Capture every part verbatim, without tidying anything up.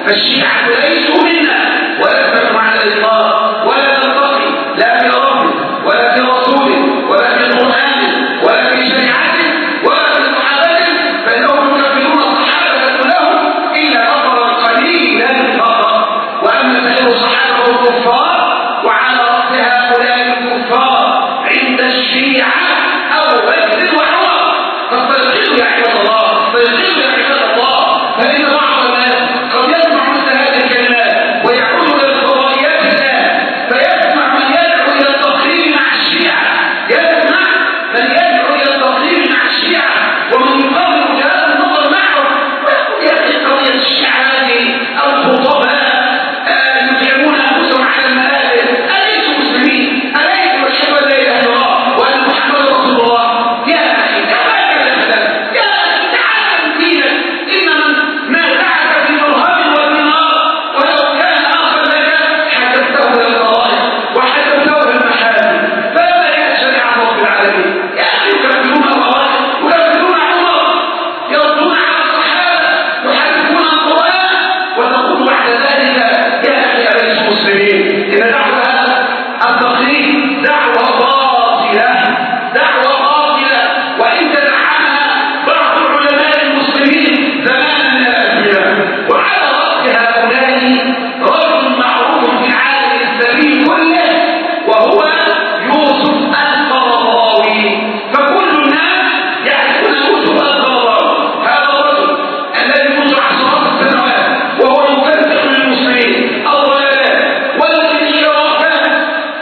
فالشيعة ليسوا منا ولا تكون على الإطلاق ولا تلتقي لا في رب ولا في رسول ولا في قرآن ولا في شريعته ولا في صحابته، فإنهم يكفرون الصحابة كلهم إلا نفرا قليلا فقط، وأما سائر الصحابة الكفار وعلى رأس هؤلاء الكفار عند الشيعة أبو بكر وعمر. فاستيقظوا يا عباد الله، استيقظوا يا عباد الله، فإن بعض الناس قد يسمع مثل هذه الكلمات ويعود إلى الفضائيات الآن، فيسمع من يدعو إلى التقريب مع الشيعة، يسمع من يدعو إلى التقريب مع الشيعة ومن يقرر وجهات النظر معه، ويقول يا أخي قضية الشيعة هذه أو الخطباء يطعمون أنفسهم على المآلف أليسوا مسلمين؟ أليسوا يشهدون أن لا إله إلا الله وأن محمد رسول الله؟ يا أخي كفاك الأبدا، يا أخي تعلم دينك، إن من نازعك في مرهب والنار ولو كان آخر لك حدثته للفضائل وحدثته للمحارم، فما هي شريعة رب العالمين؟ يا أخي يكفرون الله ويكفرون عمر، يردون على الصحابة يحرفون القرآن، وتقول بعد ذلك يا أخي أليسوا مسلمين؟ إن دعوة هذا التقريب دعوة باطلة، دعوة باطلة، وإن تدعمها بعض علماء المسلمين زمان من الأزمنة. وعلى رأس هؤلاء رجل معروف في العالم الإسلامي كله وهو يوسف القرضاوي، فكل الناس يعرفون يوسف القرضاوي، هذا الرجل الذي منذ عشرات السنوات وهو يكفر للمسلمين الضلالات والانحرافات،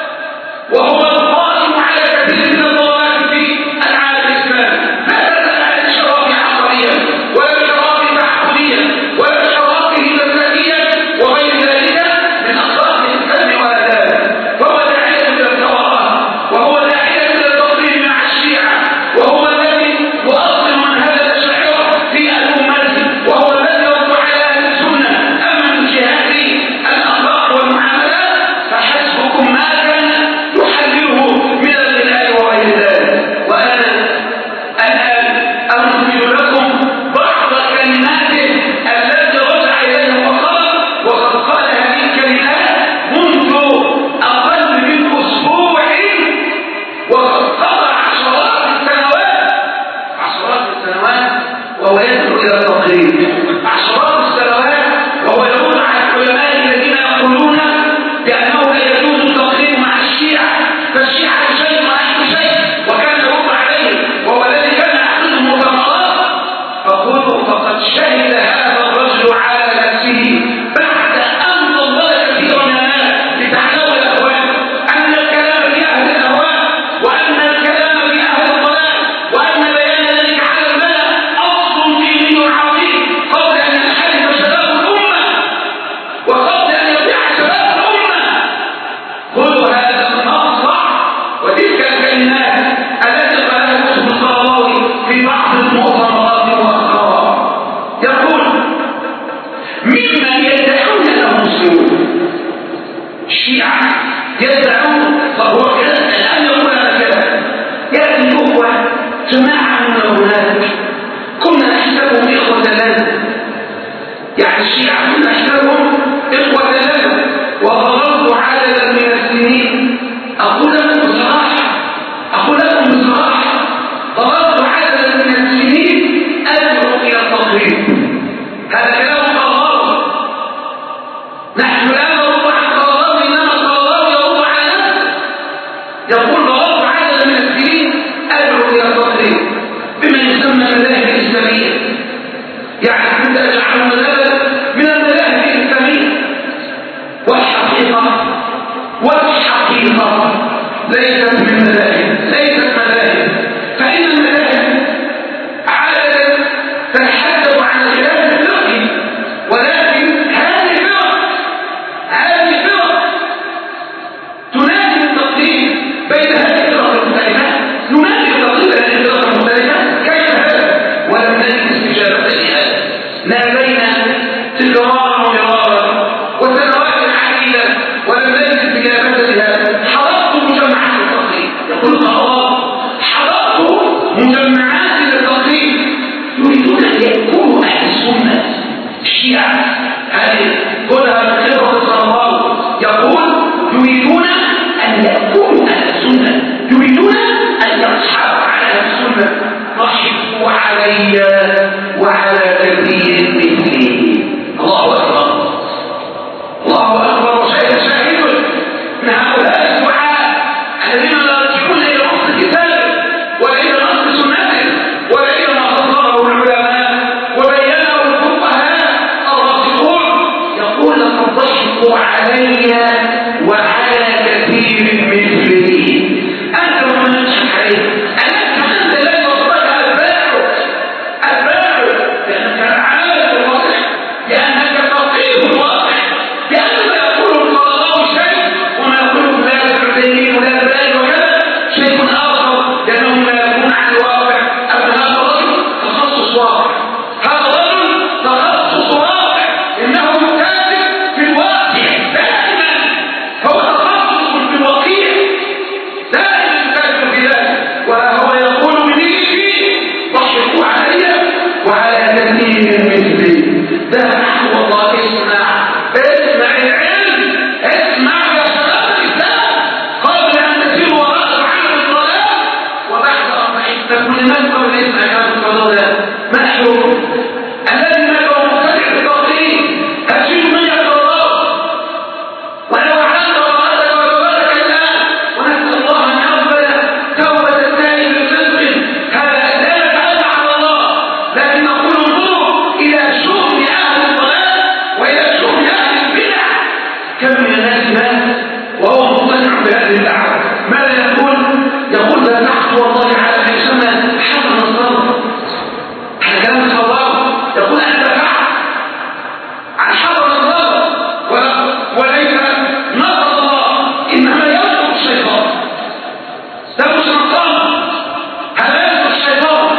وهو القائم على كثير من الضلالات في العالم الاسلامي، لا تسأل عن انحرافه عقليا ولا انحرافه تعقليا ولا انحرافه مبدئيا وغير ذلك من اخلاق الاسلام وادابه، فهو داعية الى الثورات، وهو داعية الى التقريب مع الشيعة، وهو الذي يؤصل منهج الاشاعرة في الامة، وهو الذي يرد على اهل السنة. اما من جهة الاخلاق والمعاملات فحسبكم ما كان يحلله من الغناء وغير ذلك. وانا الان انزل لكم بعض كلماته التي رجع اليها وقال، وقد قال هذه الكلمات منذ اقل من اسبوع، وقد قضى عشرات السنوات عشرات السنوات وهو يدعو الى التقريب، عشرات السنوات وهو يرد على العلماء الذين يقولون بانه لا يجوز التقريب مع الشيعة، فالشيعة شيء ونحن شيء، وكان يرد عليه وهو الذي كان يحدث المؤتمرات. فقلت فقد شهد هذا الرجل على نفسه بعد ان ضل كثيرا من الناس لتحلو الاهواء ان الكلام في اهل الاهواء وان الكلام في اهل الضلال وان بيان ذلك على الملأ اصل ديني عظيم قبل ان ينحرف شباب الامه وقبل ان يضيع شباب الامه. خذوا هذا المقطع وتلك الكلمات التي قالها يوسف القرضاوي في بعض المؤتمرات مؤخرا، يقول ممن يدعون انهم مسلمون، الشيعة يدعون، فهو كذا الان يقول هذا كذا، ياتي الاخوه جماعه من هناك كنا نحسبهم اخوه لنا، يعني الشيعة كنا نحسبهم اخوه لنا، وظللت عددا من السنين اقول لكم بصراحه اقول لكم بصراحه ظللت عددا من السنين ادعو الى التقريب. هذا كلام قرضاوي، نحن لا نرد عن قرضاوي، انما قرضاوي يرد على نفسه، يقول ظللت عددا من السنين ادعو الى التقريب بما يسمى المذاهب الاسلاميه، يعني كنت اجعل مذاهب من المذاهب الاسلاميه، والحقيقه والحقيقه ليست من مذاهب، ليست مذاهب، فان المذاهب عاده تتحدث عن الخلاف الفقهي، ولكن هذه الفرق علي وعلى كثير مثلي. الله أكبر الله أكبر. وشهد شاهد من هؤلاء الدعاة الذين لا يرجعون إلى نص كتابه ولا إلى نص سنته ولا إلى ما أصدره العلماء وبينه الفقهاء الراسخون، يقول لقد ضحكوا علي وعلى كثير مثلي. أنت ومن يضحك عليك أنت أنت لا يصدق أتباعك أتباعك لأنك عالم الواقع، لأنك فقيه الواقع، لأنه لا يقول القضاء شيء وما يقول لا العثيمين ولا البالي وكذا شيء آخر، لأنه لا يكون عن الواقع. أما هذا الرجل تخصص واقع، هذا الرجل تخصص واقع، إنه يكاتب في الواقع دائما، هو تخصص في الواقع دائما يكاتب في ذلك. وهو يقول مني فيه ضحكوا علي وعلى كثير مثلي. ده نحن والله اسمع اسمع العلم، اسمع يا شباب الإسلام قبل أن تسير وراء عالم الضلال، وبعد أربعين تكون من قبل اسمع هذا الضلال ما الحكم الذي نبغى مبتدع التقليد هشيل من يتضرر ولو عاد وراءك وتبارك الآن، ونسأل الله أن يقبل توبة التائب المسلم. هذا لا يتعدى على الله، لكن نقول انظروا إلى شؤم أهل الضلال وإلى شؤم أهل البدع. كم من الناس مات وهو مقتنع بهذه الدعوة، ماذا يقول؟ يقول بل نحن والله على ما يسمى حسن الظن. على كلام الخوارج يقول أنت فعل عن حسن الظن وليس نصر الله، إنما ينصر الشيطان. ده مش نصران، هذا ينصر الشيطان.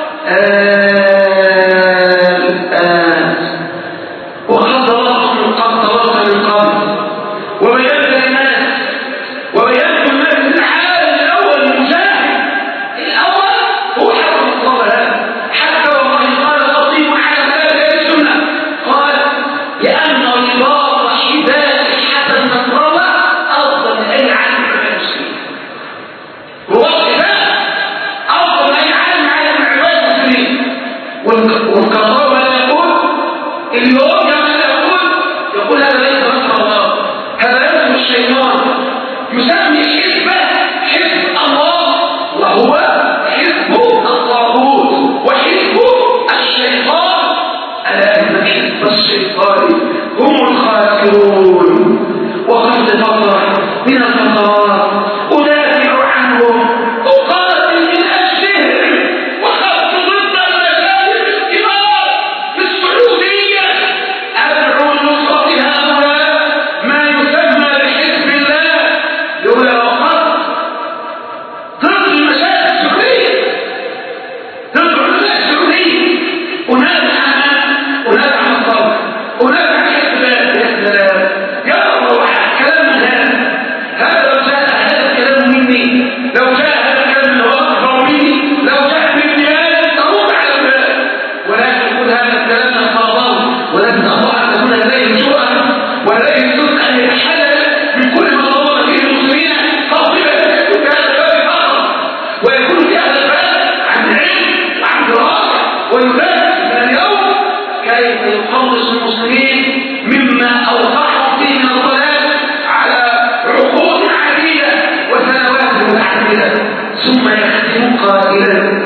الآن وقد ضربت من قبل ضربت من قبل وبينت للناس وبينت الناس العالم الأول المجاهد الأول هو حسن الظن. حتى والله قال الخطيب على هذه السنة قال لأن رباط حبال حسن نصراوة أفضل من أي عالم من المسلمين. رباط حبال أفضل من أي عالم عالم من عباد المسلمين. والقضاء ماذا يقول؟ اليوم ماذا يقول؟ يقول هذا ليس نصر الله، هذا ينصر الشيطان. يسمي حزبه حزب الله وهو حزب الطاغوت وحزب الشيطان. ألا إن حزب الشيطان هم الخاسرون. وخذ فترة من الفترات أدافع عنهم، أقاتل من أجلهم، وخذت ضد المشاهد الكبار في السعودية، أدعو لنصرة هؤلاء ما يسمى بحزب الله لولا وقت ضد المشاهد السعودية، ضد العلماء السعوديين. أنادى عن أنادى عن الصبر، أنادى عن حزب الله. يا سلام يا الله على كلام هذا. هذا لو جاء هذا الكلام مني، لو جاء هذا الكلام من أكبر مني، لو جاء من بلاد تموت على البلاد، ولكن يقول هذا الكلام من الصلاة، ولكن الله أن تكون لديه جرأة ولديه جزء أن يتحلل من كل ما ضرب فيه المسلمين قاطبة يكون في هذا الباب الآخر، ويكون في هذا الباب عن علم وعن دراسة، ويدرس من اليوم كيف يخلص المسلمين مما أوقعهم فيه من الضلال على عقود عديدة وسنوات متعددة. ثم يختم قائلا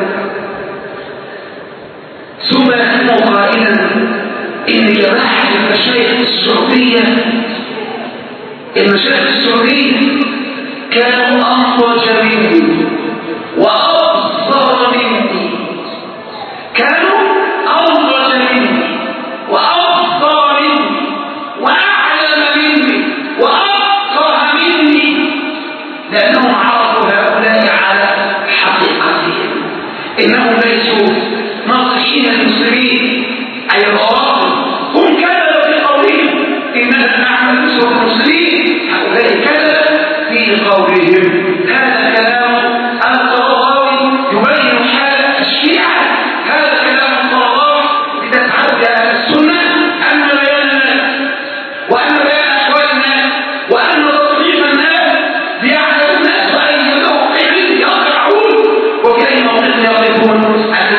ثم يختم قائلا إن جماعة المشايخ السعودية المشايخ السعودية كانوا أنضج مني وأبصر مني، كانوا أنضج مني وأبصر مني وأعلم مني وأفقه مني، لأنهم عرفوا هؤلاء على حقيقتهم. إنهم ليسوا ناصحين المسلمين أي الأراضي، هم كذبوا في قولهم إننا نعمل بسوء المسلمين، هؤلاء كذبوا في قولهم. هذا كلام القرضاوي يبين حال الشيعة، هذا كلام القرضاوي لتتعدى أهل السنة أن بيان الناس وأن بيان أحوال الناس وأن تصريف الناس ليعلم الناس وأي موقع يقعون وفي أي موقع يقفون.